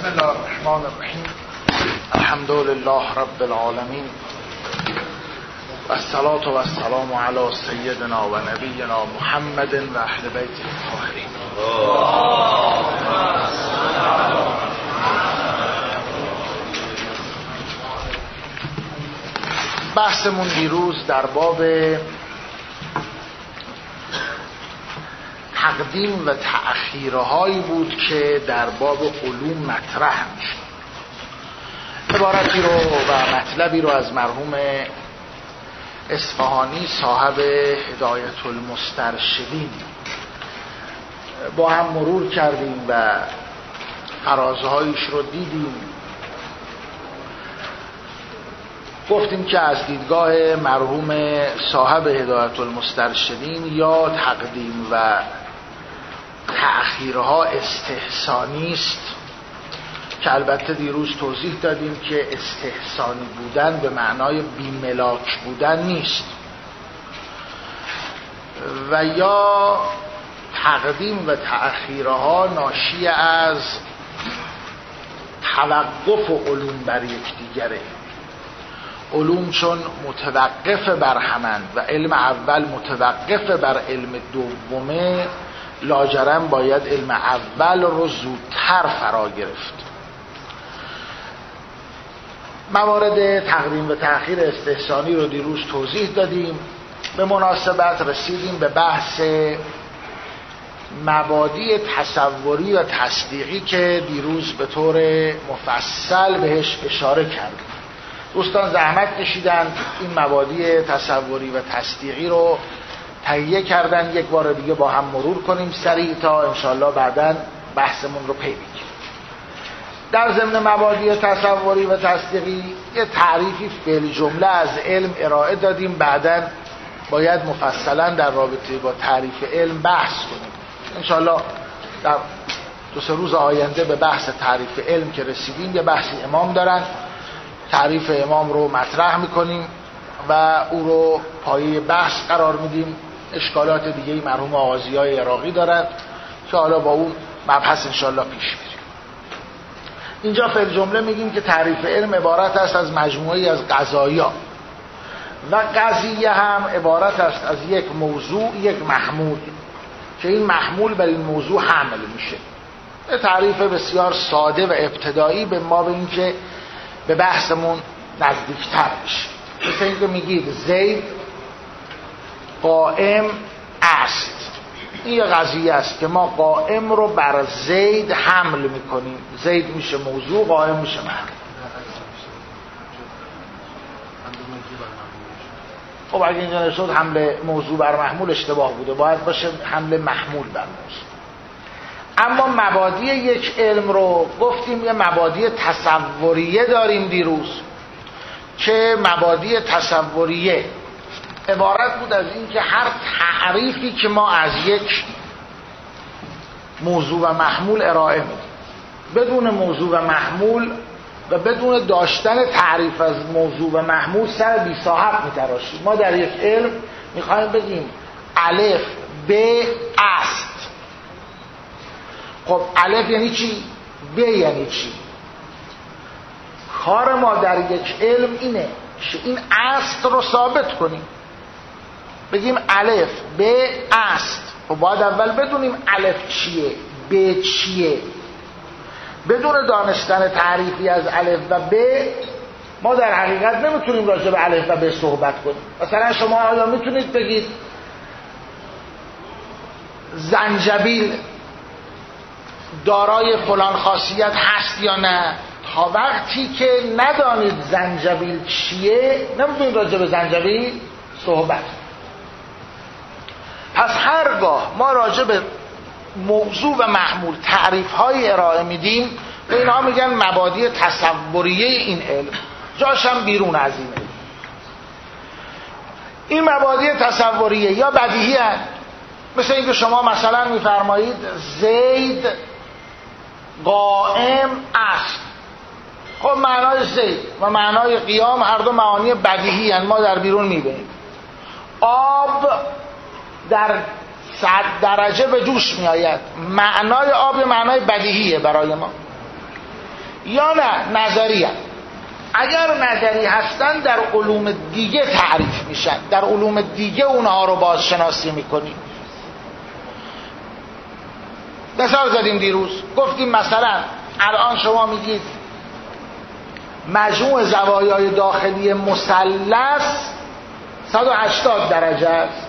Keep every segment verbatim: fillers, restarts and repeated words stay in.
بسم الله الرحمن الرحیم. الحمد لله رب العالمین و الصلاة و السلام علی سیدنا و نبینا محمد و اهل بیته الطاهرین. بحثمون دیروز در باب تقدیم و تأخیرهایی بود که در باب علوم مطرح میشه. عبارتی رو و مطلبی رو از مرحوم اصفهانی صاحب هدایت المسترشدین با هم مرور کردیم و فرازهایش رو دیدیم. گفتیم که از دیدگاه مرحوم صاحب هدایت المسترشدین یا تقدیم و تأخیرها استحسانی است، که البته دیروز توضیح دادیم که استحسانی بودن به معنای بیملاک بودن نیست، و یا تقدیم و تأخیرها ناشی از توقف و علوم بر یکدیگره. علوم چون متوقف بر همند و علم اول متوقف بر علم دومه، لاجرم باید علم اول رو زودتر فرا گرفت. موارد تقدیم و تأخیر استحسانی رو دیروز توضیح دادیم. به مناسبت رسیدیم به بحث مبادی تصوری و تصدیقی که دیروز به طور مفصل بهش اشاره کردیم. دوستان زحمت کشیدن این مبادی تصوری و تصدیقی رو تهیه کردن. یک بار دیگه با هم مرور کنیم سریع تا انشالله بعداً بحثمون رو پی بگیریم. در ضمن مبادی تصوری و تصدیقی یه تعریفی فعل جمله از علم ارائه دادیم. بعداً باید مفصلاً در رابطه با تعریف علم بحث کنیم. انشالله در دو سه روز آینده به بحث تعریف علم که رسیدیم یه بحثی امام دارن، تعریف امام رو مطرح میکنیم و او رو پایه بحث قرار میدیم. اشکالات دیگه مرحوم آغازیای عراقی دارند که حالا با اون مبحث انشالله پیش میریم. اینجا فعل جمله میگیم که تعریف علم عبارت است از مجموعی از قضایا و قضیه هم عبارت است از یک موضوع، یک محمول که این محمول بر این موضوع حمل میشه. یه تعریف بسیار ساده و ابتدایی به ما به این که به بحثمون نزدیکتر بشه. مثل اینکه میگید زید قائم است. این یه قضیه است که ما قائم رو بر زید حمل میکنیم. زید میشه موضوع، قائم میشه محمول. خب اگه اینجا نشد حمل موضوع بر محمول اشتباه بوده، باید باشه حمل محمول بر موضوع. اما مبادی یک علم رو گفتیم یه مبادی تصوریه داریم دیروز، که مبادی تصوریه عبارت بود از این که هر تعریفی که ما از یک موضوع و محمول ارائه میدیم، بدون موضوع و محمول و بدون داشتن تعریف از موضوع و محمول سر بی صاحب میتراشیم. ما در یک علم میخوایم بگیم الف ب است. خب الف یعنی چی؟ ب یعنی چی؟ کار ما در یک علم اینه که این اصل رو ثابت کنیم. بگیم الف ب است. خب باید اول بدونیم الف چیه، ب چیه. بدون دانستن تعریفی از الف و ب ما در حقیقت نمیتونیم راجع به الف و ب صحبت کنیم. مثلا شما آیا میتونید بگید زنجبیل دارای فلان خاصیت هست یا نه؟ تا وقتی که ندانید زنجبیل چیه نمیتونید راجع به زنجبیل صحبت. پس هرگاه ما راجع به موضوع و محمول تعریف های ارائه میدیم، به اینها میگن مبادی تصوریه این علم، جاشم بیرون از این علم. این مبادی تصوریه یا بدیهی هست. مثل اینکه شما مثلا میفرمایید زید قائم است. خب معنای زید و معنای قیام هر دو معانی بدیهی هستند، ما در بیرون میبینیم. آب در صد درجه به جوش می آید. معنای آب معنای بدیهیه برای ما. یا نه نظری هست. اگر نظری هستن در علوم دیگه تعریف میشن، در علوم دیگه اونها رو بازشناسی میکنیم. مثال زدیم دیروز، گفتیم مثلا الان شما میگید مجموع زوایای داخلی مثلث صد و هشتاد درجه است.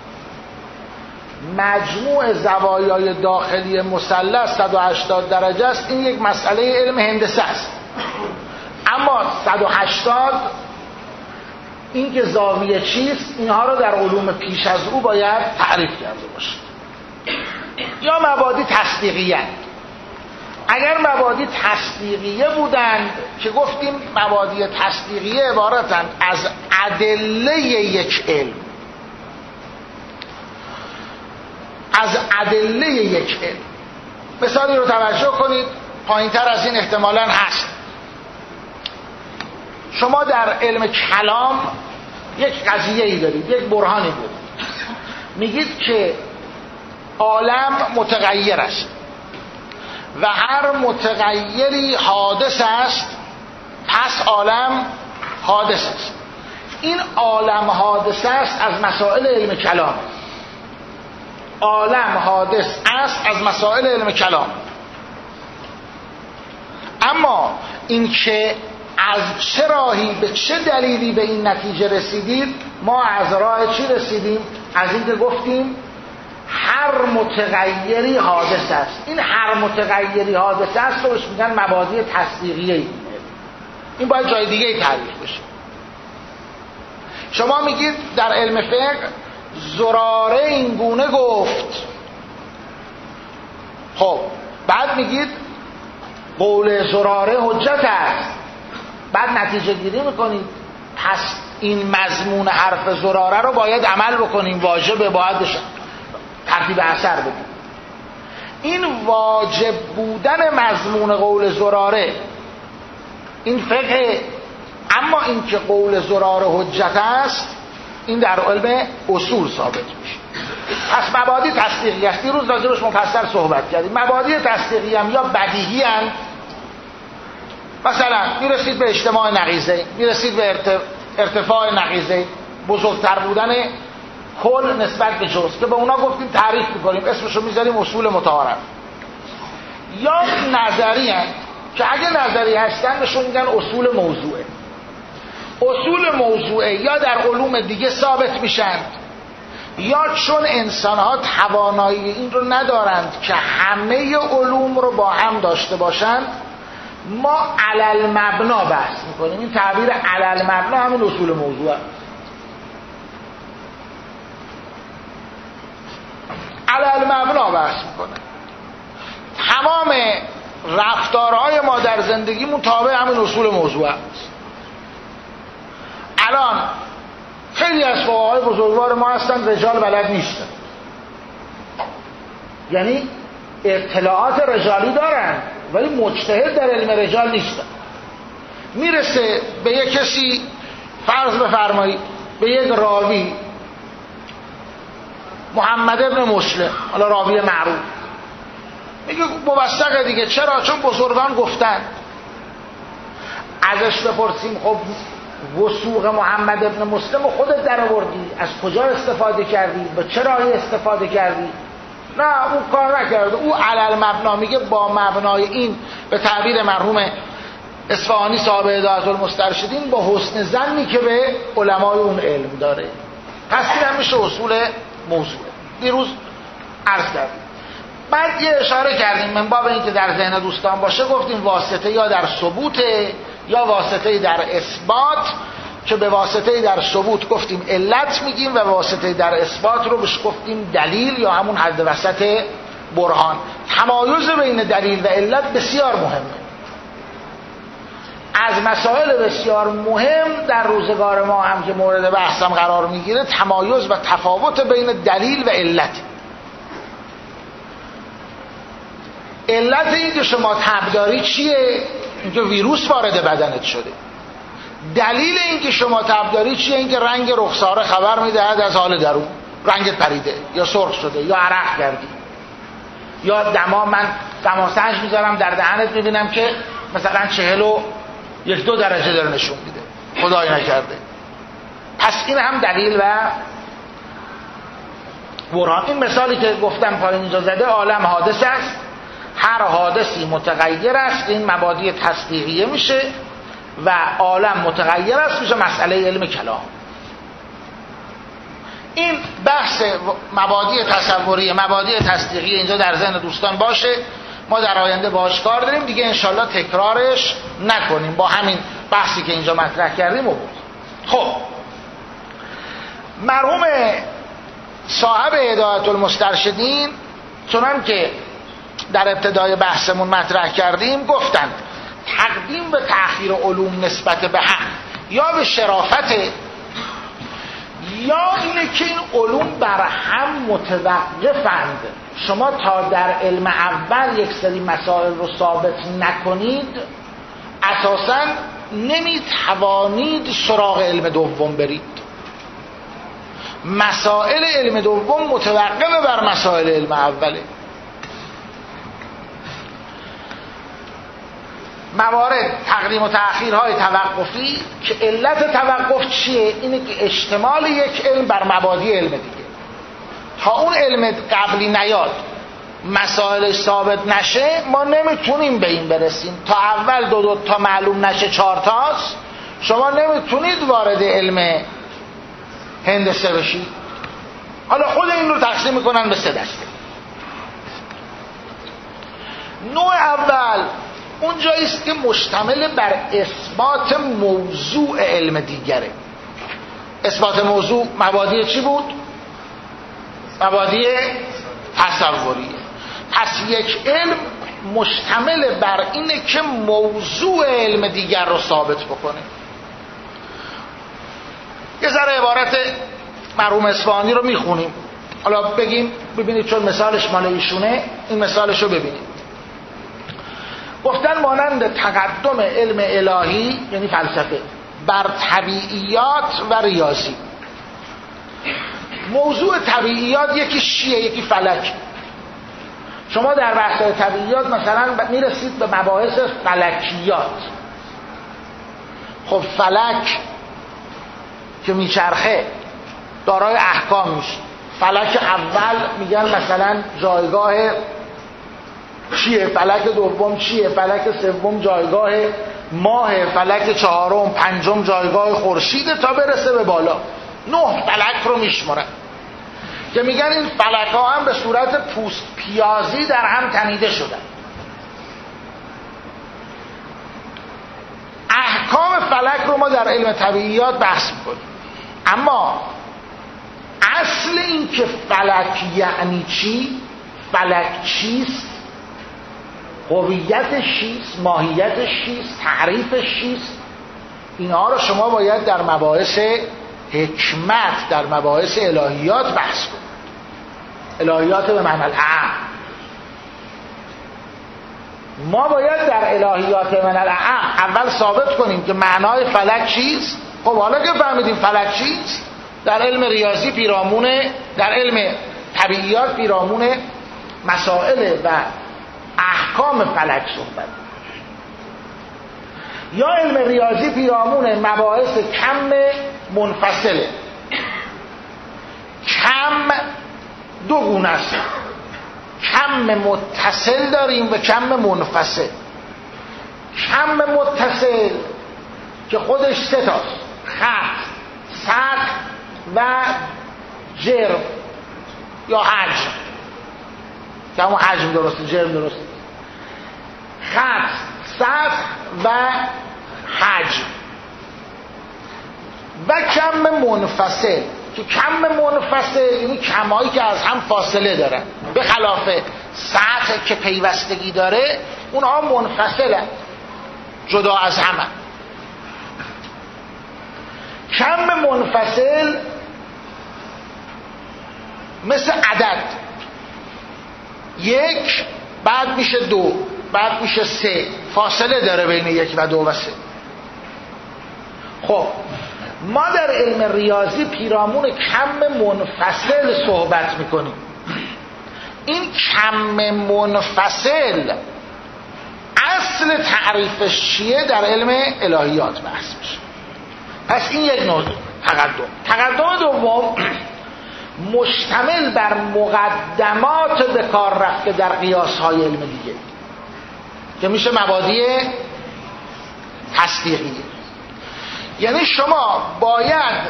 مجموع زوایای داخلی مثلث صد و هشتاد درجه است. این یک مسئله علم هندسه است. اما صد و هشتاد این که زاویه چیست، اینها رو در علوم پیش از او باید تعریف کرده باشید. یا مبادی تصدیقیه. اگر مبادی تصدیقیه بودند که گفتیم مبادی تصدیقیه عبارتند از ادله یک علم، از ادله یک علم. مثالی رو توجه کنید، پایین تر از این احتمالاً هست. شما در علم کلام یک قضیه‌ای دارید، یک برهانی بود، میگید که عالم متغیر است و هر متغیری حادث است، پس عالم حادث است. این عالم حادث است از مسائل علم کلام. عالم حادث است از مسائل علم کلام. اما این که از چه راهی به چه دلیلی به این نتیجه رسیدید، ما از راه چی رسیدیم؟ از این که گفتیم هر متغیری حادث است. این هر متغیری حادث است رو میگن مبادی تصدیقیه. این باید جای دیگه تعریف بشه. شما میگید در علم فقه زراره این گونه گفت، خب بعد میگید قول زراره حجت است، بعد نتیجه گیری میکنید پس این مضمون حرف زراره رو باید عمل بکنیم، واجبه، باید ترتیب اثر بدیم. این واجب بودن مضمون قول زراره این فقه. اما این که قول زراره حجت است این در علم اصول ثابت میشه. پس مبادی تصدیقی است. دیروز راجبش مفصل صحبت کردیم. مبادی تصدیقی هم یا بدیهی هم، مثلا میرسید به اجتماع نقیضه، میرسید به ارتفاع نقیضه، بزرگتر بودن کل نسبت به جزء، که به اونا گفتیم تعریف میکنیم، اسمشو میذاریم اصول متعارف. یا نظری هست که اگه نظری هستن بهشون میگن اصول موضوعه. اصول موضوعه یا در علوم دیگه ثابت میشن، یا چون انسان ها توانایی این رو ندارند که همه علوم رو با هم داشته باشند، ما علل مبنا بحث میکنیم. این تعبیر علل مبنا همین اصول موضوعه. علل مبنا بحث میکنه. تمام رفتارهای ما در زندگیمون تابع همین اصول موضوع است. الان خیلی از فقهای بزرگوار ما هستن رجال بلد نیستن، یعنی اطلاعات رجالی دارن ولی مجتهد در علم رجال نیستن. میرسه به یک کسی، فرض بفرمایید به یک راوی محمد ابن مسلم، حالا راوی معروف، میگه موثقه دیگه. چرا؟ چون بزرگان گفتن. ازش بپرسیم خب وثوق محمد ابن مسلم خودت در آوردی، از کجا استفاده کردی، به چه راهی استفاده کردی؟ نه، اون کار نکرده. او علل مبنا میگه با مبنای این، به تعبیر مرحوم اصفهانی صاحب هدایت المسترشدین، با حسن ظنی که به علمای اون علم داره. پس این هم میشه اصول موضوع. دیروز عرض کردیم. بعد یه اشاره کردیم من باب این که در ذهن دوستان باشه، گفتیم واسطه یا در ثبوت یا واسطه در اثبات، که به واسطه در ثبوت گفتیم علت میگیم و به واسطه در اثبات رو بهش گفتیم دلیل یا همون حد وسط برهان. تمایز بین دلیل و علت بسیار مهمه. از مسائل بسیار مهم در روزگار ما هم که مورد بحثم قرار میگیره تمایز و تفاوت بین دلیل و علت. علت این که شما تب داری چیه؟ اینکه ویروس وارد بدنت شده. دلیل این که شما تب داری چیه؟ اینکه رنگ رخساره خبر میدهد از حال درون، رنگت پریده یا سرخ شده یا عرق کردی، یا دما، من دماسنج میذارم در دهنت میبینم که مثلا چهل و یک دو درجه داره نشون میده، خدای نکرده. پس این هم دلیل و برهان. این مثالی که گفتم پایین اینجا زده، عالم حادث است، هر حادثی متغیر است، این مبادی تصدیقیه میشه و عالم متغیر است میشه مسئله علم کلام. این بحث مبادی تصوری مبادی تصدیقی اینجا در ذهن دوستان باشه، ما در آینده باهاش کار داریم دیگه، انشالله تکرارش نکنیم، با همین بحثی که اینجا مطرح کردیم و بود. خب مرحوم صاحب هدایت المسترشدین چنان که در ابتدای بحثمون مطرح کردیم گفتند تقدیم و تأخیر علوم نسبت به هم یا به شرافت یا اینه که این علوم بر هم متوقفند. شما تا در علم اول یک سری مسائل رو ثابت نکنید اساساً نمیتوانید سراغ علم دوم برید. مسائل علم دوم متوقف بر مسائل علم اوله. موارد تقدیم و تأخیرهای توقفی که علت توقف چیه؟ اینه که اشتمال یک علم بر مبادی علم دیگه. تا اون علم قبلی نیاد مسائل ثابت نشه ما نمیتونیم به این برسیم. تا اول دو دو تا معلوم نشه چهار تاست، شما نمیتونید وارد علم هندسه بشید. حالا خود این رو تقسیم میکنن به سه دسته. نوع اول اون جایی است که مشتمل بر اثبات موضوع علم دیگره. اثبات موضوع مبادی چی بود؟ مبادی تصوریه. پس یک علم مشتمل بر اینه که موضوع علم دیگر رو ثابت بکنه. یه ذره عبارت مرحوم اصفهانی رو میخونیم، حالا بگیم ببینید چون مثالش مال ایشونه، این مثالش رو ببینید. گفتن مانند تقدم علم الهی یعنی فلسفه بر طبیعیات و ریاضی. موضوع طبیعیات یکی شیعه یکی فلک. شما در بحث طبیعیات مثلا میرسید به مباحث فلکیات. خب فلک که میچرخه دارای احکام میشه. فلک اول میگن مثلا جایگاه چیه، فلک دوم چیه، فلک سوم جایگاه ماه، فلک چهارم پنجم جایگاه خورشید تا برسه به بالا. نه فلک رو میشمارن که میگن این فلک ها هم به صورت پوست پیازی در هم تنیده شدن. احکام فلک رو ما در علم طبیعیات بحث میکنیم، اما اصل این که فلک یعنی چی، فلک چیست، هویتش چیست، ماهیتش چیست، تعریفش چیست، اینها رو شما باید در مباحث حکمت، در مباحث الهیات بحث کنید. الهیات به معنی الاعم. ما باید در الهیات به معنی الاعم اول ثابت کنیم که معنای فلک چیست. خب حالا که فهمیدیم فلک چیست، در علم ریاضی پیرامونه، در علم طبیعیات پیرامونه مسائل و احکام فلک صحبت. یا علم ریاضی پیرامون مباحث کم منفصله. کم دو گونه است، کم متصل داریم و کم منفصل. کم متصل که خودش سه تاست، خط، سطح و جرم یا حجم. که همون حجم درسته، جرم درسته. خط، سطح و حجم. و کم منفصل که کم منفصل یعنی کمایی که از هم فاصله دارن، به خلاف سطح که پیوستگی داره اونها منفصلن، جدا از همه. کم منفصل مثل عدد، یک بعد میشه دو بعد میشه سه، فاصله داره بین یک و دو و سه. خب ما در علم ریاضی پیرامون کم منفصل صحبت میکنیم. این کم منفصل اصل تعریفش چیه در علم الهیات بحث میشه. پس این یک نوع تقدم. تقدم دوم مشتمل بر مقدمات به کار رفته در قیاس‌های علم دیگه که میشه مبادی تصدیقیه. یعنی شما باید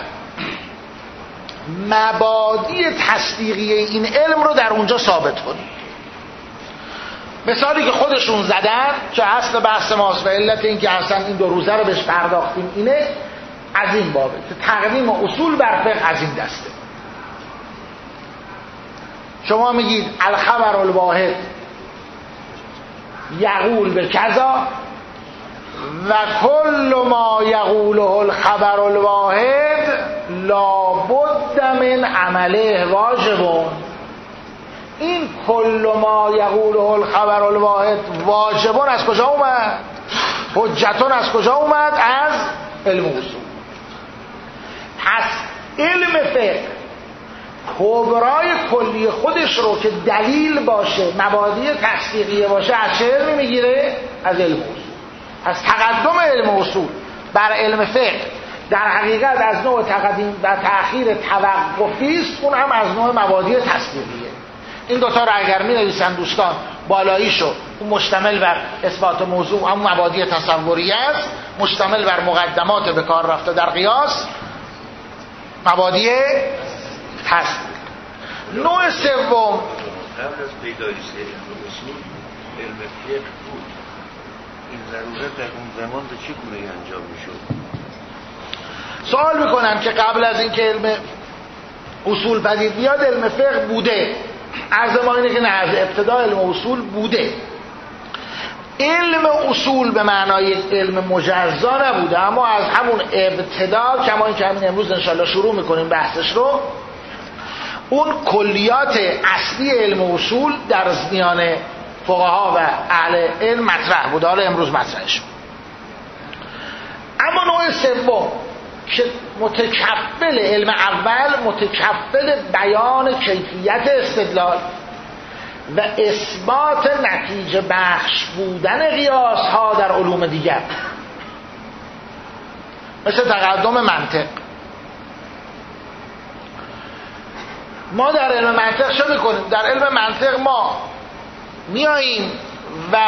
مبادی تصدیقی این علم رو در اونجا ثابت کنید. مثالی که خودشون زدن که اصل بحث ماست و علت این که اصلا این دو روزه رو بهش پرداختیم اینه از این بابه که تقدیم اصول بر فقه از این دسته. شما میگید الخبر الواحد یقول به کذا و کل ما یقوله الخبر الواحد لابد من عمله واجبون. این کل ما یقوله الخبر الواحد واجبون از کجا اومد؟ حجتون از کجا اومد؟ از علم اصول. پس علم فقه کبرای کلی خودش رو که دلیل باشه مبادی تصدیقیه باشه از چه علمی میگیره؟ از علم اصول. از تقدم علم اصول بر علم فقه در حقیقت از نوع تقدیم و تأخیر توقفی است، اون هم از نوع مبادی تصدیقیه. این دوتا رو اگر می نویسن دوستان بالاییشو اون مشتمل بر اثبات موضوع هم مبادی تصوریه است، مشتمل بر مقدمات به کار رفته در قیاس مبادی تصدیق. نوع سوم قبل از پیدایش علم اصول علم فقه بود. این ضرورت در اون زمان به چه گونه انجام میشد؟ سوال میکنن که قبل از اینکه علم اصول پدید بیاد علم فقه بوده. عرض ما اینه که نه، از ابتدا علم اصول بوده. علم اصول به معنای علم مجزا نبوده، اما از همون ابتدا کما این که همین امروز انشالله شروع میکنیم بحثش رو، اون کلیات اصلی علم اصول در میان فقها و اهل علم مطرح بود. حالا امروز مطرحش. اما نوع سوم که متکفل علم اول متکفل بیان کیفیت استدلال و اثبات نتیجه بخش بودن قیاس ها در علوم دیگر، مثل تقدم منطق. ما در علم منطق چه میکنیم؟ در علم منطق ما میاییم و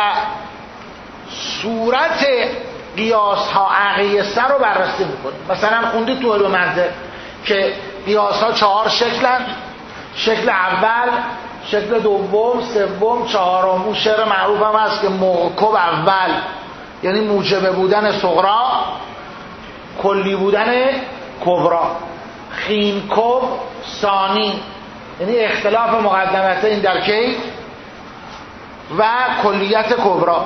صورت قیاس ها عقیسه رو بررسی میکنیم. مثلا خوندید تو علم منطق که قیاس ها چهار شکلن، شکل اول، شکل دوم، سوم، چهارم. اون شعر معروف هم هست که موکب اول یعنی موجب بودن صغرا، کلی بودن کبرا. خینکب ثانی یعنی اختلاف مقدمتین در کیف و کلیت کبرا.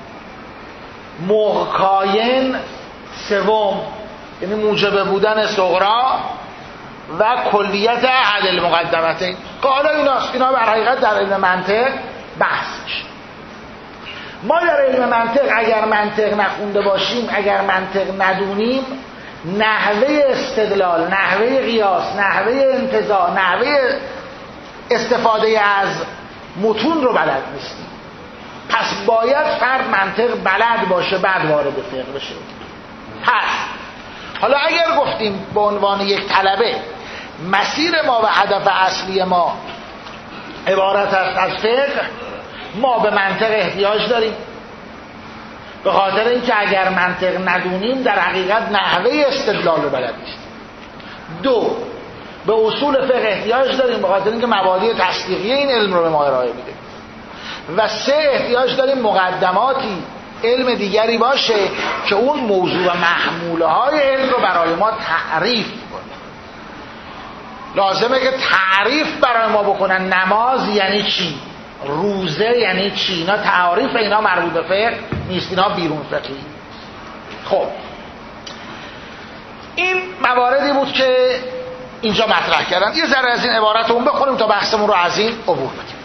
محکاین سوم یعنی موجب بودن صغرا و کلیت احد المقدمتین. حالا ایناست، اینا بر حقیقت در علم منطق بحث میشه. ما در علم منطق اگر منطق نخونده باشیم، اگر منطق ندونیم، نحوه استدلال، نحوه قیاس، نحوه انتزاع، نحوه استفاده از متون رو بلد نیستیم. پس باید فرد منطق بلد باشه بعد وارد فقه بشه. پس حالا اگر گفتیم به عنوان یک طلبه مسیر ما و هدف اصلی ما عبارت است از فقه، ما به منطق احتیاج داریم، به خاطر اینکه اگر منطق ندونیم در حقیقت نحوه استدلال رو بلد نیستیم. دو، به اصول فقه احتیاج داریم به خاطر اینکه مبادی تصدیقی این علم رو به ما ارائه میده. و سه، احتیاج داریم مقدماتی علم دیگری باشه که اون موضوع و محموله های علم رو برای ما تعریف کنه. لازمه که تعریف برای ما بکنن. نماز یعنی چی؟ روزه یعنی چی؟ اینا تعریف، اینا مربوط به فقه نیست، اینا بیرون فقهی. خب این مواردی بود که اینجا مطرح کردن. یه ذره از این عبارت اون بخونیم تا بحثمون رو از این عبور بدیم.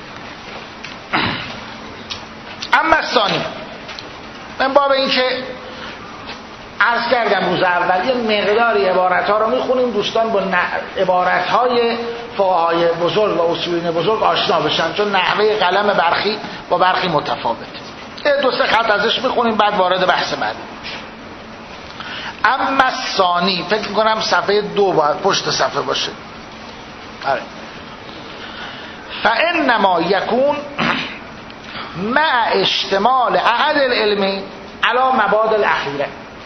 اما ثانی، من باب این که عرض کردم روز اول یه مقداری عبارت ها رو میخونیم دوستان با عبارت های فقهای بزرگ و اصولین بزرگ آشنا بشن، چون نحوه قلم برخی با برخی متفاوت. دو سه خط ازش میخونیم بعد وارد بحث بعدی میشیم. اما ثانی فکر میکنم صفحه دو باید پشت صفحه باشه. آره. فانما یکون مع اشتمال احد العلمی علی مبادئ الاخیره،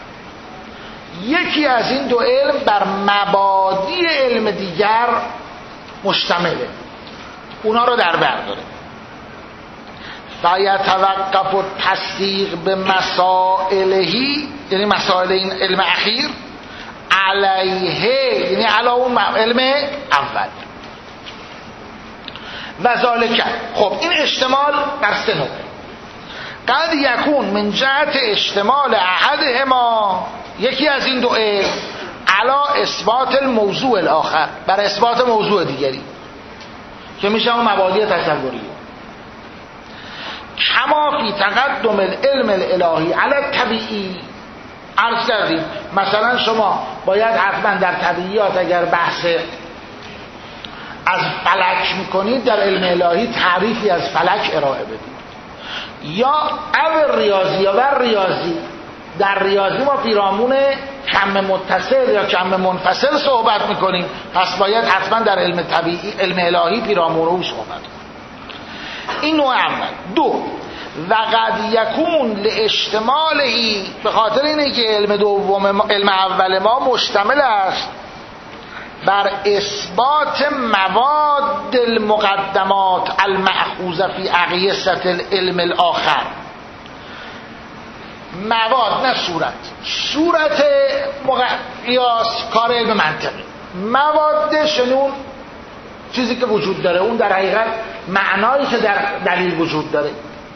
یکی از این دو علم بر مبادی علم دیگر مشتمله، اونا رو در بر داره. فیتوقف التصدیق به مسائلهی، یعنی مسائل این علم اخیر، علیه، یعنی علی اون علم اول. و ذالک، خب این اشتمال بر سه نوع. قد یکون من جهت اشتمال احدهما، یکی از این دو علم، علی اثبات الموضوع الاخر، بر اثبات موضوع دیگری که میشه اون مبادی تصوریه. کما فی تقدم العلم الالهی علی الطبیعی. عرض کردیم مثلا شما باید حتما در طبیعیات اگر بحث از فلک میکنید در علم الهی تعریفی از فلک ارائه بدید، یا او ریاضی یا بر ریاضی، در ریاضی ما پیرامون کم متصل یا کم منفصل صحبت میکنیم، پس باید حتما در علم طبیعی، علم الهی پیرامون او صحبت کنیم. این نوع اول. دو، و قد یکون لاشتمالهی، به خاطر اینه که علم دوم، علم اول ما مشتمل است بر اثبات مواد المقدمات المأخوذه فی اقیسة العلم الاخر. مواد، نه صورت. صورت قیاس کار علم منطقی، مواد شنون چیزی که وجود داره، اون در حقیقت معنایی که در دلیل وجود داره.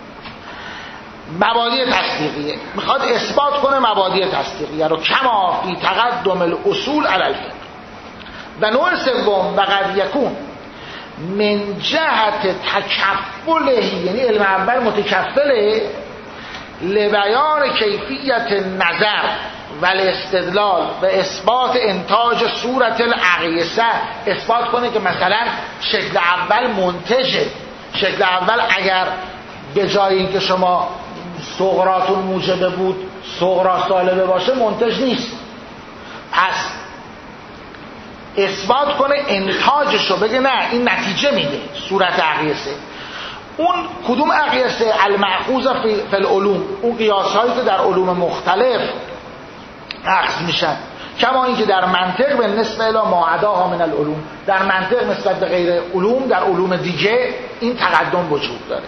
مبادی تصدیقیه، میخواد اثبات کنه مبادی تصدیقیه رو. کما فی تقدم الاصول علی الفقه. و نوع سوم، و قد یکون من جهت تکفله، یعنی علم اول متکفله لبیان کیفیت نظر و الاستدلال و اثبات انتاج صورت الاقیسه، اثبات کنه که مثلا شکل اول منتجه. شکل اول اگر به جای اینکه شما صغراتون موجبه بود صغرا سالبه باشه، منتج نیست. پس اثبات کنه انتاجشو، بگه نه این نتیجه میده صورت اقیسه. اون کدوم اقیسه؟ المأخوذ فی العلوم، اون قیاس هایی که در علوم مختلف اخذ میشن. کما اینکه در منطق به نسبت الی ما عداها من العلوم، در منطق نسبت به غیر علوم، در علوم دیگه این تقدم وجود داره.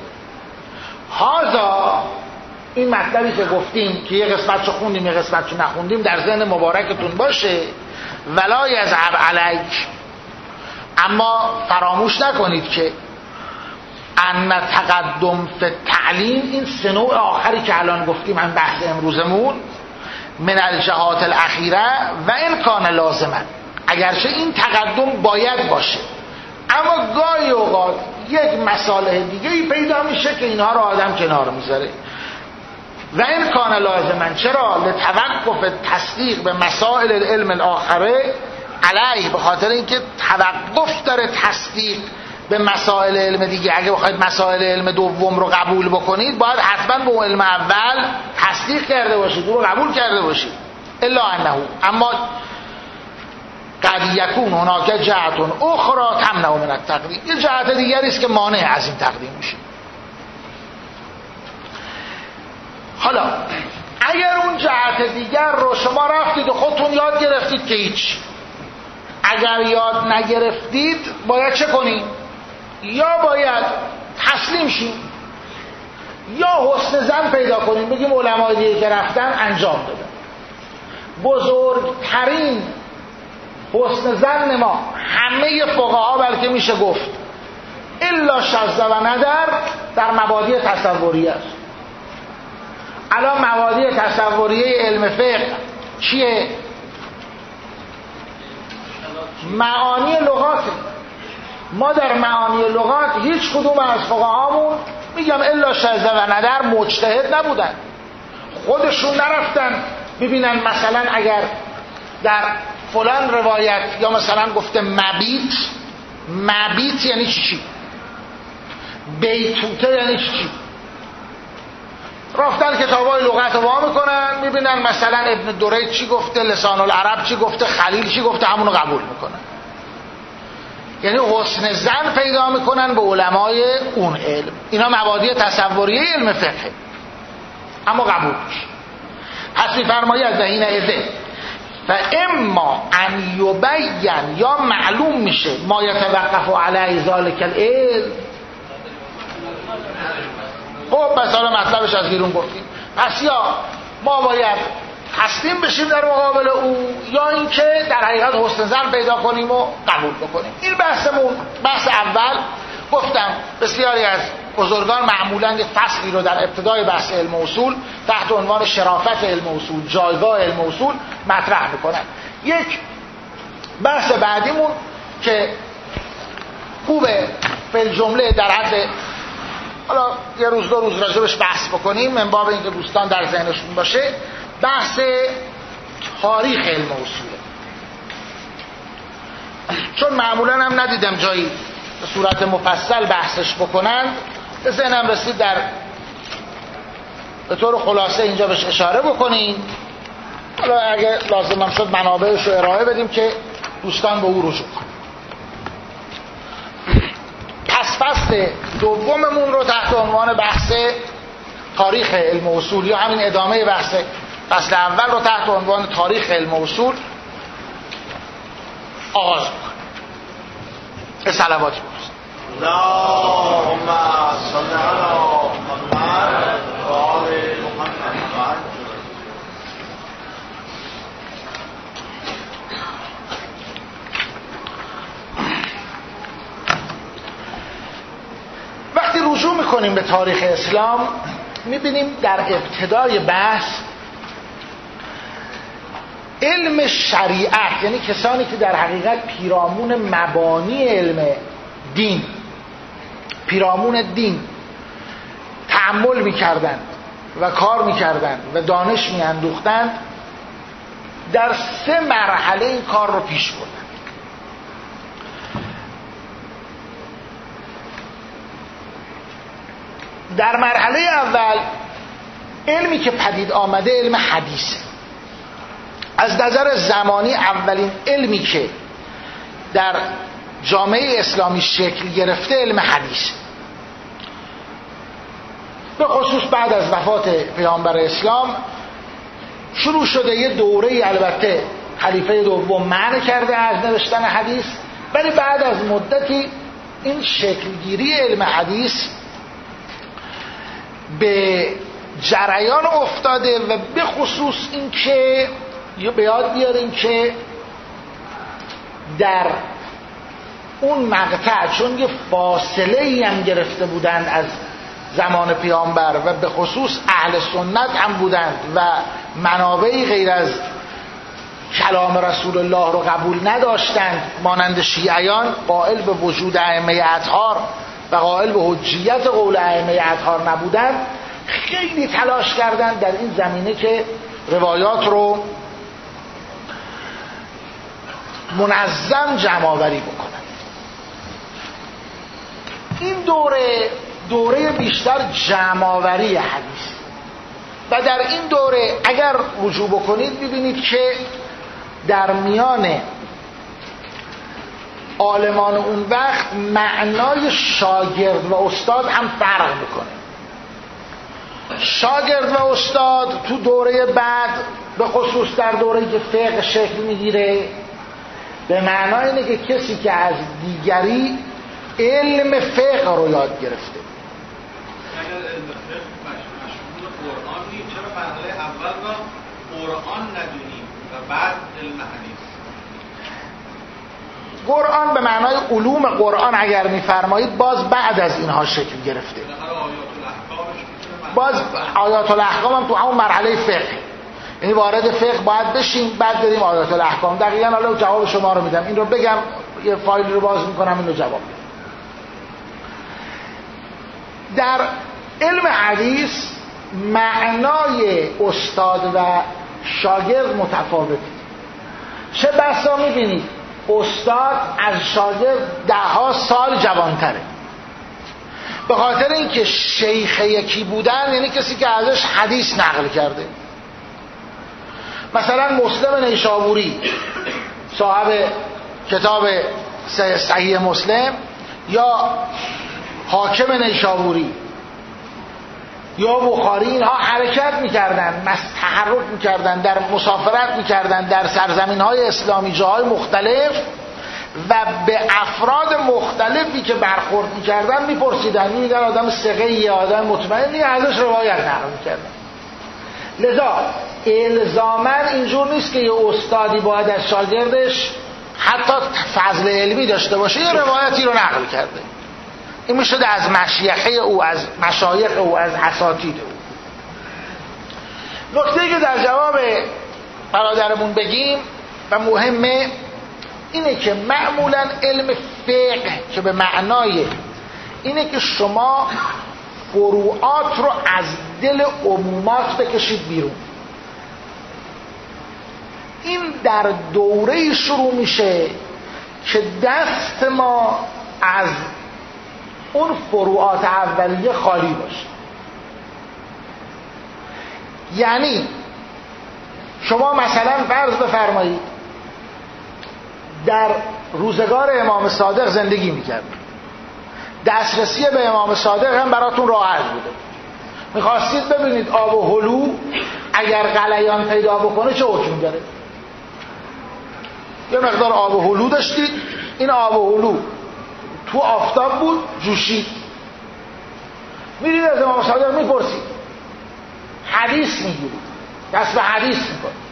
هازا، این مطلبی که گفتیم که یه قسمتشو خوندیم یه قسمتشو نخوندیم در ذهن مبارکتون باشه. ولا یذهب علیک، اما فراموش نکنید که ان تقدم فی تعلیم، این سه نوع آخری که الان گفتیم هم بحث امروزمون، من الجهات الاخیره و این کان لازما، اگرچه این تقدم باید باشه، اما گاهی اوقات یک مصالح دیگه ای پیدا میشه که اینها رو آدم کنار میذاره. و این کان لازما، چرا؟ لتوقف تصدیق به مسائل العلم الاخره علیه، به خاطر اینکه توقف داره تصدیق به مسائل علم دیگه. اگه بخواید مسائل علم دوم رو قبول بکنید باید حتما به علم اول تصدیق کرده باشید، او رو قبول کرده باشید. الا انه، اما قد یکون هناک جهت اخرى تمنع من التقدیم، یه جهت دیگری است که مانع از این تقدیم میشه. حالا اگر اون جهت دیگر رو شما رفتید و خودتون یاد گرفتید که هیچ، اگر یاد نگرفتید باید چه کنید؟ یا باید تسلیم شیم، یا حسن ظن پیدا کنیم، بگیم علمای دیگه که رفتن انجام دادن. بزرگترین حسن ظن ما همه فقها، بلکه میشه گفت الا شذ و ندر، در مبادی تصوریه است. الان مبادی تصوریه علم فقه چیه؟ معانی لغات. ما در معانی لغات هیچ کدوم از فقهامون، میگم الا شذ و ندر، مجتهد نبودن، خودشون نرفتن ببینن مثلا اگر در فلان روایت یا مثلا گفته مبیت، مبیت یعنی چی چی؟ بیتوته یعنی چی چی؟ رفتن کتابای لغت رو وا میکنن، میبینن مثلا ابن درید چی گفته، لسان العرب چی گفته، خلیل چی گفته، همونو قبول میکنن. یعنی حسن ظن پیدا میکنن به علمای اون علم. اینا مبادی تصوریه علم فقه، اما قبول میشه. پس میفرماید و این عده و اما ان یبین، یا معلوم میشه ما یتوقف علی ذلک العلم. خب مثلا مطلبش از بیرون گفتیم، پس یا ما باید تسلیم بشیم در مقابل او، یا اینکه در حقیقت حسن ظن پیدا کنیم و قبول بکنیم. این بحثمون. بحث اول گفتم بسیاری از بزرگان معمولا یک فصلی رو در ابتدای بحث علم اصول تحت عنوان شرافت علم اصول، جایگاه علم اصول مطرح میکنن. یک بحث بعدیمون که خوبه به جمله در حد، حالا یه روز دو روز راجبش بحث بکنیم من باب اینکه دوستان در ذهنشون باشه، بحث تاریخ علم اصوله. چون معمولا هم ندیدم جایی به صورت مفصل بحثش بکنن، به ذهنم رسید در به طور خلاصه اینجا بهش اشاره بکنیم. حالا اگه لازم هم شد منابعش رو ارائه بدیم که دوستان به او رجوع کنن. پس فصل دوممون رو تحت عنوان بحث تاریخ علم اصول، یا همین ادامه بحث فصل اول رو تحت عنوان تاریخ علم اصول آغاز بکنیم. به صلواتی بکنیم. اللهم صل علی محمد و آل محمد. وقتی رجوع میکنیم به تاریخ اسلام میبینیم در ابتدای بحث علم شریعت، یعنی کسانی که در حقیقت پیرامون مبانی علم دین، پیرامون دین تأمل میکردن و کار میکردن و دانش میاندوختن، در سه مرحله این کار رو پیش بردن. در مرحله اول علمی که پدید آمده علم حدیثه. از نظر زمانی اولین علمی که در جامعه اسلامی شکل گرفته علم حدیثه، به خصوص بعد از وفات پیامبر اسلام شروع شده. یه دوره البته خلیفه دوم منع کرده از نوشتن حدیث، ولی بعد از مدتی این شکلگیری علم حدیث به جریان افتاده و به خصوص این که به یاد بیاریم که در اون مقطع چون یه فاصله ای هم گرفته بودند از زمان پیامبر و به خصوص اهل سنت هم بودند و منابعی غیر از کلام رسول الله رو قبول نداشتند، مانند شیعیان قائل به وجود ائمه اطهار و قائل به حجیت قول ائمه اطهار نبودند، خیلی تلاش کردند در این زمینه که روایات رو منظم جمع آوری بکنند. این دوره دوره بیشتر جمع آوری حدیث و در این دوره اگر رجوع بکنید ببینید که در میان عالمان اون وقت معنای شاگرد و استاد هم فرق میکنه. شاگرد و استاد تو دوره بعد به خصوص در دوره که فقه شکل میگیره به معنای اینه که کسی که از دیگری علم فقه رو یاد گرفته. اگر علم فقه مشمول قرآن نیست، چرا مرحله اول را قرآن ندونیم و بعد علم حدیث؟ قرآن به معنای علوم قرآن اگر میفرمایید باز بعد از اینها شکل گرفته. باز آیات الاحکام هم تو همون مرحله فقه، یعنی وارد فقه باید بشیم بعد بریم آیات الاحکام. دقیقاً حالا جواب شما رو میدم، این رو بگم یه فایل رو باز میکنم این رو جواب میدم. در علم حدیث معنای استاد و شاگرد متفاوته. چه بسا میبینید استاد از شاگرد ده ها سال جوانتره، به خاطر اینکه شیخ یکی بودن یعنی کسی که ازش حدیث نقل کرده. مثلا مسلم نیشابوری صاحب کتاب صحیح مسلم یا حاکم نیشابوری یا بخاری، اینها حرکت میکردن، تحرک میکردن، در مسافرت میکردن در سرزمین های اسلامی جاهای مختلف و به افراد مختلفی که برخورد میکردن میپرسیدن، میگن آدم ثقه یا آدم مطمئنی، ازش روایت نقل میکردن. لذا الزاماً اینجور نیست که یه استادی باید از شاگردش حتی فضل علمی داشته باشه یه روایتی رو نقل کرده. این میشده از مشیخه او، از مشایخ او، از اساتید او. نکته‌ای که در جواب برادرمون بگیم و مهمه اینه که معمولاً علم فقه که به معنای اینه که شما فروعات رو از دل عمومات بکشید بیرون، این در دوره شروع میشه که دست ما از اون فروعات اولیه خالی باشه. یعنی شما مثلا فرض بفرمایید در روزگار امام صادق زندگی میکردید، دسترسی به امام صادق هم براتون راحت بوده، میخواستید ببینید آب و هلو اگر غلیان پیدا بکنه چه حکم داره. یه مقدار آب و هلو داشتید، این آب و هلو تو آفتاب بود جوشید، میرید از امام صادق میپرسید، حدیث میگیرید، دست به حدیث میکنید.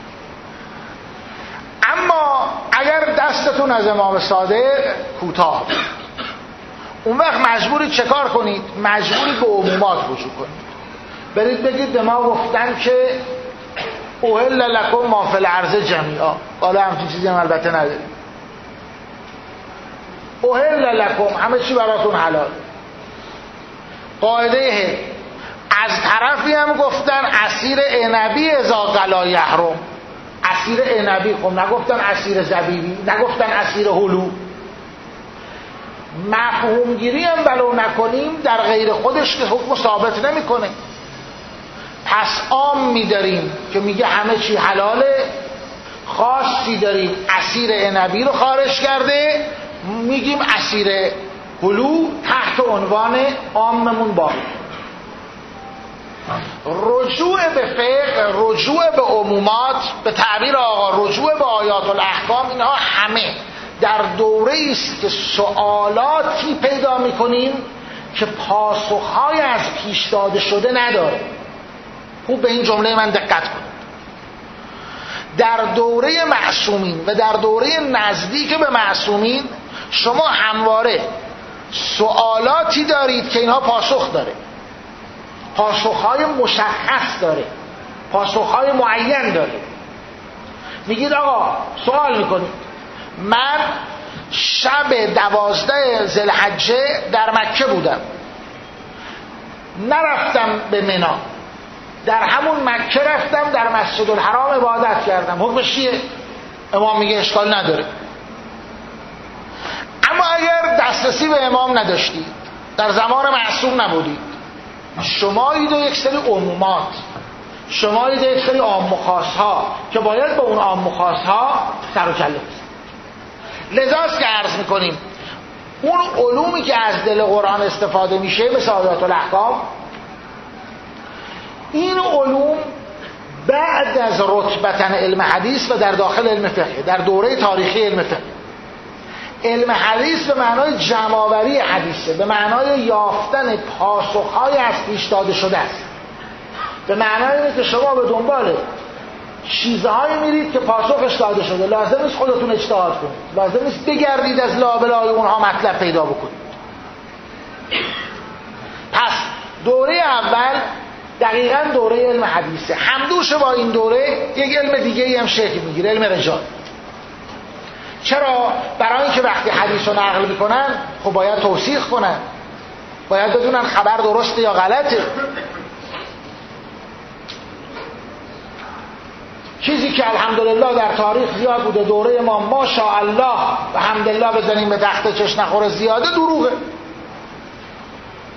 اما اگر دستتون از امام صادق کوتاه، اون وقت مجبورید چه کار کنید؟ مجبورید به عمومات رجوع کنید، برید بگید به ما گفتن که اوهل لکم ما فی الارض جمیعا، حالا همچین چیزی هم البته نداریم، اوهل لکم همه چی براتون حلال. قاعده از طرفی هم گفتن اسیر عنبی اذا غلا یحرم، اسیر عنبی، خب نگفتن اسیر زبیبی، نگفتن اسیر هلو. مفهوم گیری هم ولو نکنیم در غیر خودش که حکم ثابت نمیکنه. پس عام میداریم که میگه همه چی حلاله، خاصی داریم اسیر عنبی رو خارج کرده، میگیم اسیر هلو تحت عنوان عاممون باقی. رجوع به فقه، رجوع به عمومات، به تعبیر آقا رجوع به آیات الاحکام، اینها همه در دوره‌ای است که سوالاتی پیدا می‌کنیم که پاسخ‌های از پیش داده شده نداره. خوب به این جمله من دقت کنید. در دوره معصومین و در دوره نزدیک به معصومین شما همواره سوالاتی دارید که اینها پاسخ داره، پاسخ‌های مشخص داره، پاسخ‌های معین داره. میگید آقا سوال میکنید، من شب دوازده ذوالحجه در مکه بودم، نرفتم به منا، در همون مکه رفتم در مسجد الحرام عبادت کردم، حکمش چیه؟ امام میگه اشکال نداره. اما اگر دسترسی به امام نداشتید، در زمان معصوم نبودید، شمایید و یک سری عمومات، شمایید و یک سری عام و خاص‌ها که باید به اون عام و خاص‌ها سر و کله بزنید. لذاست که عرض میکنیم اون علومی که از دل قرآن استفاده میشه مثل آیات الاحکام، این علوم بعد از رتبتن علم حدیث و در داخل علم فقه، در دوره تاریخی علم فقه، علم حدیث به معنای جمع‌آوری حدیثه، به معنای یافتن پاسخ‌های از پیش داده شده است، به معنای اینه که شما به دنبال چیزهایی میرید که پاسخش داده شده، لازم نیست خودتون اجتهاد کنید، لازم نیست بگردید از لابلای اونها مطلب پیدا بکنید. پس دوره اول دقیقاً دوره علم حدیثه، همدوش با این دوره یک علم دیگه هم شکل میگیره، علم رجال. چرا؟ برای اینکه وقتی حدیث رو نقل میکنن خب باید توثیق کنن، باید بدونن خبر درسته یا غلطه. چیزی که الحمدلله در تاریخ زیاد بوده، دوره ما ماشاءالله و الحمدلله بزنیم به تخت چش نخوره زیاده، دروغه.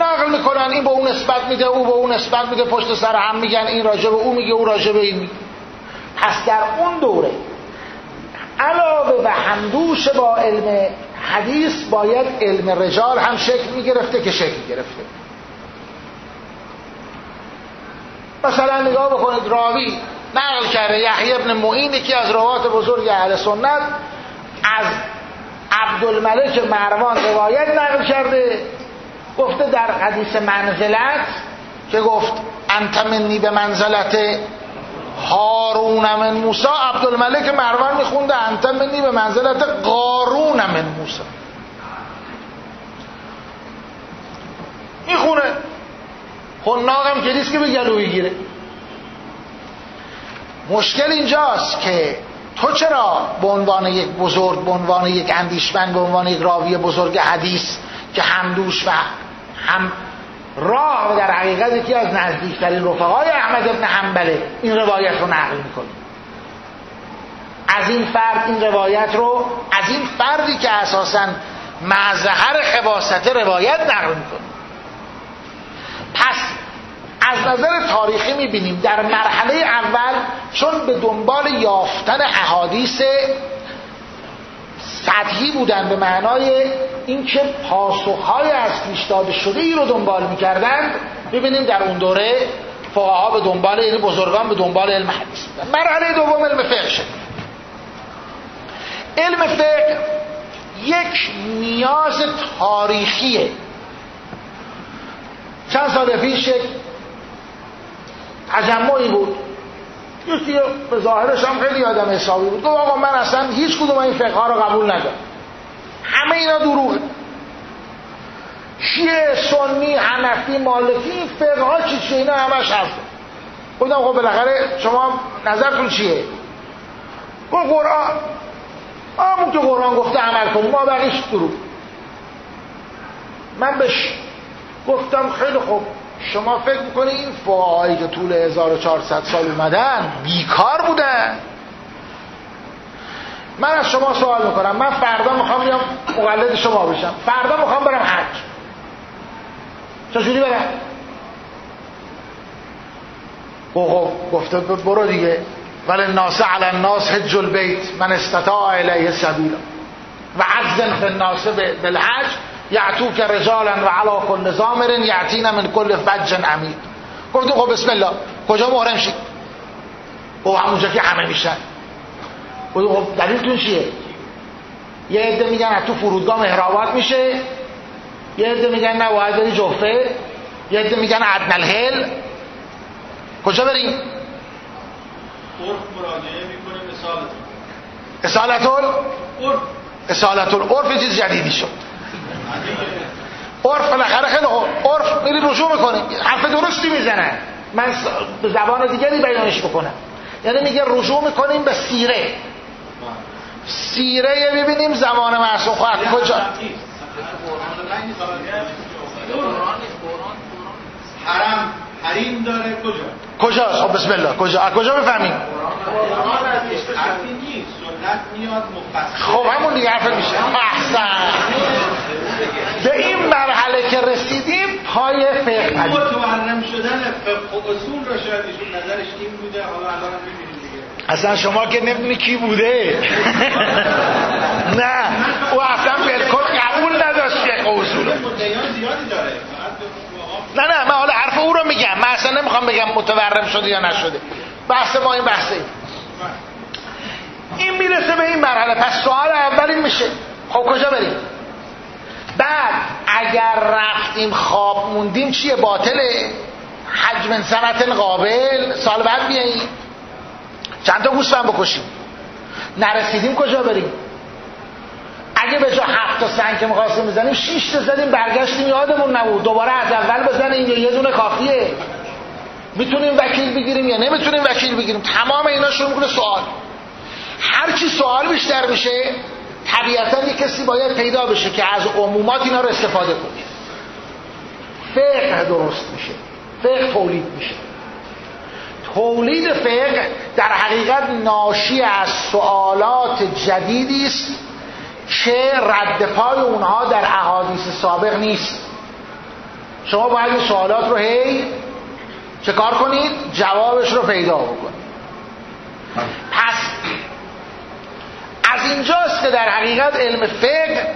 نقل میکنن، این به اون نسبت میده، او به اون نسبت میده، پشت سر هم میگن، این راجع به او میگه، او راجع به این میگه. پس در اون دوره علاوه به همدوش با علم حدیث باید علم رجال هم شکل میگرفته که شکل گرفته. مثلا نگاه بکنید، راوی نقل کرده یحیی ابن معین یکی از روات بزرگ اهل سنت از عبدالملک مروان روایت نقل کرده، گفته در حدیث منزلت که گفت انت منی به منزلت هارون من موسی، عبدالملک مروان میخونده انت منی به منزلت قارون من موسی. میخونه خناقم که نیست که به گلو بگیره. مشکل اینجاست که تو چرا به عنوان یک بزرگ، به عنوان یک اندیشمند، به عنوان یک راوی بزرگ حدیث که همدوش و هم راه و در حقیقت یکی از نزدیکترین رفقای احمد ابن حنبله این روایت رو نقل میکنی؟ از این فرد این روایت رو از این فردی که اساساً مظهر خباثت روایت نقل میکنی. پس از نظر تاریخی میبینیم در مرحله اول چون به دنبال یافتن احادیث سطحی بودن، به معنای اینکه پاسخهای از پیش داده شده ای رو دنبال میکردند، میبینیم در اون دوره فقها به دنبال، یعنی بزرگان به دنبال علم حدیث بودن. مرحله دوم علم فقه شد. علم فقه یک نیاز تاریخیه. چند سال پیش یک تجمعی بود، یکی به ظاهرش هم خیلی آدم حسابی بود، گفت آقا من اصلا هیچ کدوم این فقه ها رو قبول ندارم، همه اینا دروغه، شیعه، سنی، حنفی، مالکی، این فقه ها چی چیه، اینا همش هست. گفتم خب بالاخره شما نظرتون چیه؟ گفت قرآن، همون که قرآن گفته عمل کنیم، ما بقیش دروغ. من بهش گفتم خیلی خوب، شما فکر میکنی این فقهایی که طول هزار و چهارصد سال اومدن بیکار بودن؟ من از شما سوال میکنم، من فردا میخوام بیام مقلد شما بشم، فردا میخوام برم حج، چجوری برم؟ خب گفته برو دیگه، ولی الناس علی الناس حج البیت من استطاع الیه سبیلا و عزن فی الناس بالحج یعتوک رجالا و علی کل ضامر یعتین من کل فج عمیق. گفتم خب بسم الله، کجا محرم شید؟ خب همونجا که همه میشن. گفتم خب دلیلتون چیه؟ یه عده میگن از تو فرودگاه مهرآباد میشه، یه عده میگن نه باید بری جحفه، یه عده میگن ادنی الحل. کجا بریم؟ عرف مراجعه میکنیم اصالتون اصالتون عرف اصالتون عرف یه چیز جدیدی شد. عرف بالاخره خیلی خوب، عرف میری رجوع میکنی، حرف درستی میزنن، من به زبان دیگری بیانش بکنم، یعنی میگه رجوع میکنیم به سیره. سیره ببینیم زمان معصوم خواهد کجا؟ حرم حریم داره کجا؟ کجاست؟ خب بسم الله، کجا؟ از کجا بفهمیم؟ حرفی نیست، سنت میاد مفصل. خب همون دیگه حرف میشه. احسن. به این مرحله که رسیدیم پای فقه پدید. متورم شدن فقه و اصول رو شاید ایشون نظرش این بوده، حالا الان هم می‌بینیم دیگه. اصلا شما که نمیدونی کی بوده. نه او اصلا بالکل قبول نداشت فقه و اصول. مدعیان زیادی داره. نه نه من حالا حرف او رو میگم، من اصلا نمیخوام بگم متورم شده یا نشده، بحث ما این بحثه. این میرسه به این مرحله. پس سوال اول این میشه خب کجا بریم؟ بعد اگر رفتیم خواب موندیم چیه؟ باطله؟ حج من سنت قابل، سال بعد بیاییم چند تا گوسفند بکشیم. نرسیدیم کجا بریم؟ اگه به جا هفت تا سنگ که می‌خواستیم بزنیم شش تا زدیم برگشتیم یادمون نبود، دوباره از اول بزنیم یا یه دونه کافیه؟ میتونیم وکیل بگیریم یا نمیتونیم وکیل بگیریم؟ تمام اینا شروع میکنه سوال. هر چی سوال بیشتر بشه طبیعتا یک کسی باید پیدا بشه که از عمومات اینا رو استفاده کنه. فقه درست میشه، فقه تولید میشه. تولید فقه در حقیقت ناشی از سوالات جدیدی است که رد پای اونها در احادیث سابق نیست. شما باید این سوالات رو هی چه کار کنید؟ جوابش رو پیدا بکنید. پس از اینجاست که در حقیقت علم فقه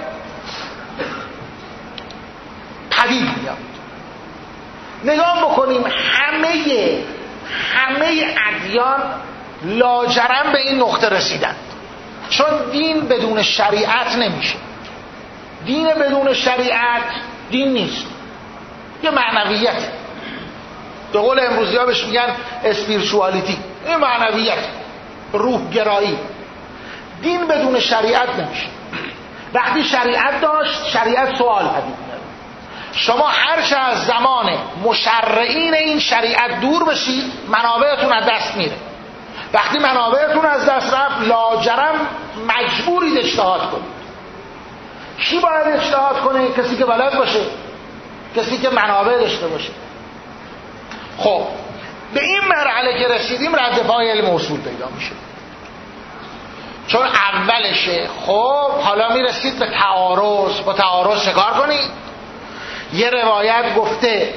پدید میاد. نگاه بکنیم همه همه ادیان لاجرم به این نقطه رسیدن، چون دین بدون شریعت نمیشه. دین بدون شریعت دین نیست، یه معنویت. به قول امروزی ها بهش میگن اسپیرچوالیتی، یه معنویت، روح گرایی. دین بدون شریعت نمیشه. وقتی شریعت داشت، شریعت سوال پدید میاد. شما هرچه از زمان مشرعین این شریعت دور بشید، منابعتون از دست میره. وقتی منابعتون از دست رفت، لاجرم مجبورید اجتهاد کنید. کی باید اجتهاد کنه؟ کسی که بلد باشه، کسی که منابع داشته باشه. خب به این مرحله که رسیدیم، رد پای علم اصول پیدا میشه، چون اولشه. خب حالا میرسید به تعارض. با تعارض چکار کنید؟ یه روایت گفته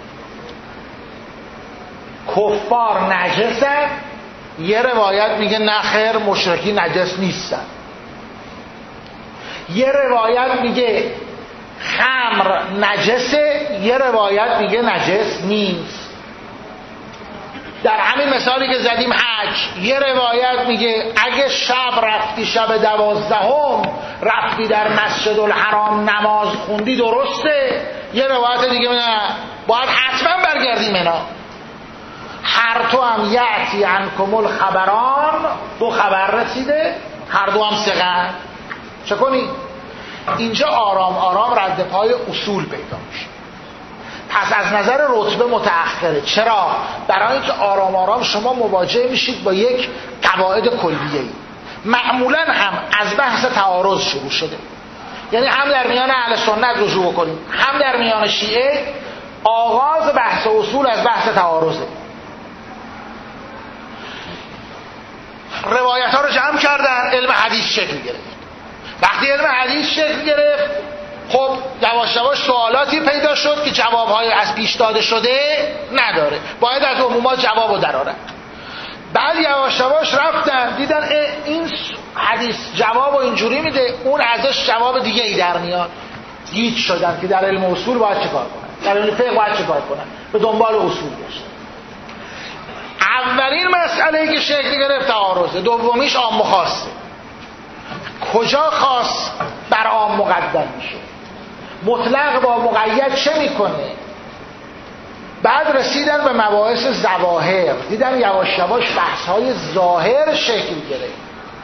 کفار نجسن، یه روایت میگه نه خیر مشرکی نجس نیستن. یه روایت میگه خمر نجسه، یه روایت میگه نجس نیست. در همین مثالی که زدیم حج، یه روایت میگه اگه شب رفتی، شب دوازدهم رفتی در مسجد الحرام نماز خوندی درسته. یه روایت دیگه نه، باید حتما برگردیم اینا. هر تو هم یعتی عنکم الخبران، دو خبر رسیده، هر دو هم ثقه. چه کنی؟ اینجا آرام آرام رد پای اصول پیدا میشه. پس از نظر رتبه متأخره. چرا؟ برای اینکه آرام آرام شما مواجه میشید با یک قواعد کلیه‌ای. معمولا هم از بحث تعارض شروع شده، یعنی هم در میان اهل سنت رجوع کنیم، هم در میان شیعه. آغاز بحث اصول از بحث تعارضه. روایت ها رو جمع کردن، علم حدیث شکل گرفت. وقتی علم حدیث شکل گرفت، خب یواش یواش سوالاتی پیدا شد که جوابهای از پیش داده شده نداره، باید از عمومات جوابو درآورد. بعد یواش یواش رفتن دیدن این حدیث جوابو اینجوری میده، اون ازش جواب دیگه ای در میاد. گیج شدن که در علم اصول باید چیکار کنن، در علم فقه باید چیکار کنن، به دنبال اصول گشتن. اولین مسئله‌ای که شکل گرفت تعارضه، دومیش عام و خاصه. کجا خاص بر عام مقدم میشه؟ مطلق با مقید چه میکنه؟ بعد رسیدن به مباحث ظواهر، دیدن یواش یواش بحث‌های ظاهر شکل گرفت.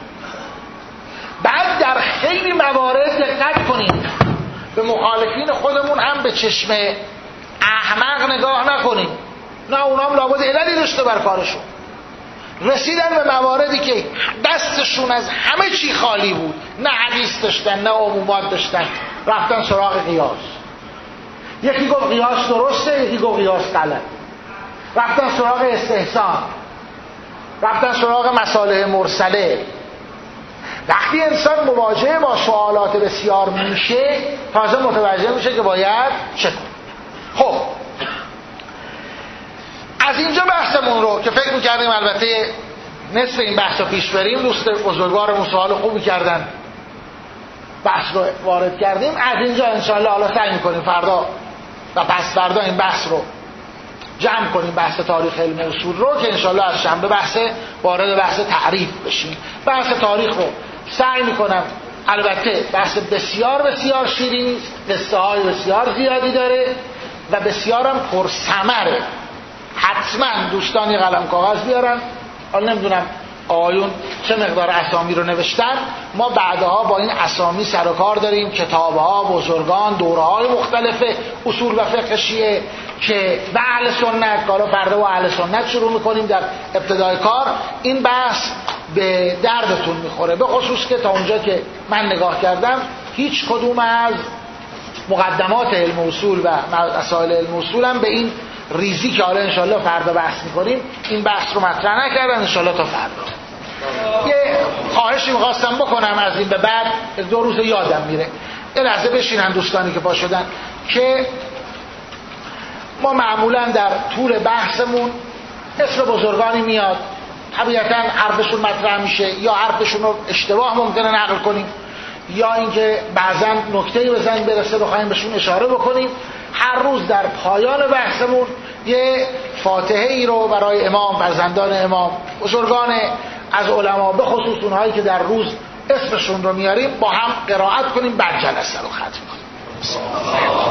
بعد در خیلی موارد دقت کنید، به مخالفین خودمون هم به چشم احمق نگاه نکنیم، نه اونام لابد عللی داشته بر کارشون. رسیدن به مواردی که دستشون از همه چی خالی بود، نه حدیث داشتن نه عمومات داشتن، رفتن سراغ قیاس. یکی گفت قیاس درسته، یکی گفت قیاس غلط. رفتن سراغ استحسان، رفتن سراغ مصالح مرسله. وقتی انسان مواجه با سوالات بسیار میشه، تازه متوجه میشه که باید چه کنه. خب از اینجا بحثمون رو که فکر میکردیم البته نصف این بحث رو پیش بریم، دوست بزرگوارمون سوال خوبی کردن، بحث رو وارد کردیم. از اینجا انشاءالله حالا سعی میکنیم فردا و پس فردا این بحث رو جمع کنیم، بحث تاریخ علم اصول رو، که انشاءالله از شنبه بحث وارد بحث تعریف بشیم. بحث تاریخ رو سعی میکنم، البته بحث بسیار بسیار شیرینی است، قصه های بسیار زیادی داره و بسیارم پرثمره. حتما دوستانی قلم کاغذ بیارن. حالا نمیدونم آقایون چه مقدار اسامی رو نوشتن، ما بعدها با این اسامی سر و کار داریم، کتابها، بزرگان، دوره‌های مختلف اصول و فقه شیعه که و اهل سنت، کارا فردا و اهل سنت شروع میکنیم در ابتدای کار. این بحث به دردتون میخوره، به خصوص که تا اونجا که من نگاه کردم هیچ کدوم از مقدمات علم اصول و مسائل علم اصول هم به این ریزی که حالا انشالله فردا بحث میکنیم این بحث رو مطرح نکردن. انشالله تا فردا یه خواهشی میخواستم بکنم از این به بعد، دو روز یادم میره، یه لحظه بشینن دوستانی که پا شدن، که ما معمولا در طول بحثمون اسم بزرگانی میاد، طبیعتا حرفشون مطرح میشه، یا حرفشون رو اشتباه ممکنه نقل کنیم، یا اینکه بعضا نکته‌ای به ذهن برسه بخوایم بهشون اشاره بکنیم. هر روز در پایان بحثمون یه فاتحه ای رو برای امام، فرزندان امام، بزرگان از علما، به خصوص اونهایی که در روز اسمشون رو میاریم، با هم قرائت کنیم، بعد جلسه رو ختم کنیم.